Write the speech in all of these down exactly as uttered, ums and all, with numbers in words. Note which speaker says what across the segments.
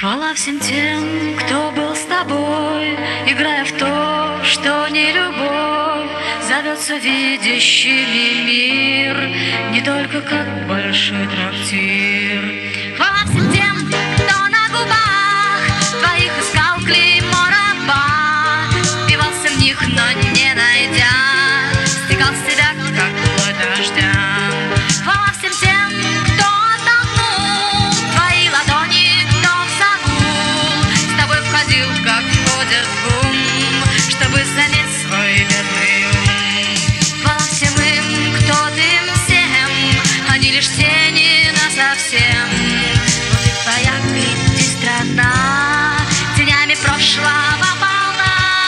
Speaker 1: Хвала всем тем, кто был с тобой, играя в то, что не любовь, зовется видящими мир, не только как большой трактир. Хвала всем тем, кто на губах твоих искал клеймо раба, впивался в них, но не найдя, стекал с тебя, как плоть дождя. Хвала всем тем, кто отдохнул твои ладони, кто в загул с тобой входил, как входят в гум, чтобы занять свой бедный ум. Хвала всем им, кто им всем, они лишь тени насовсем. Вот и твоя ведь страна тенями прошлого полна.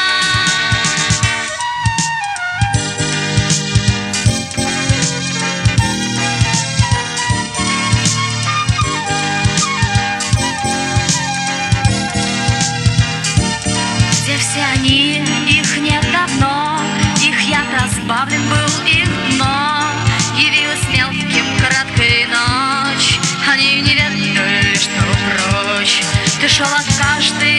Speaker 1: Где все они? Их нет давно, их яд разбавлен был, их дно явилась мелким краткой ночь. Они не ведали, что прочь ты шел от каждой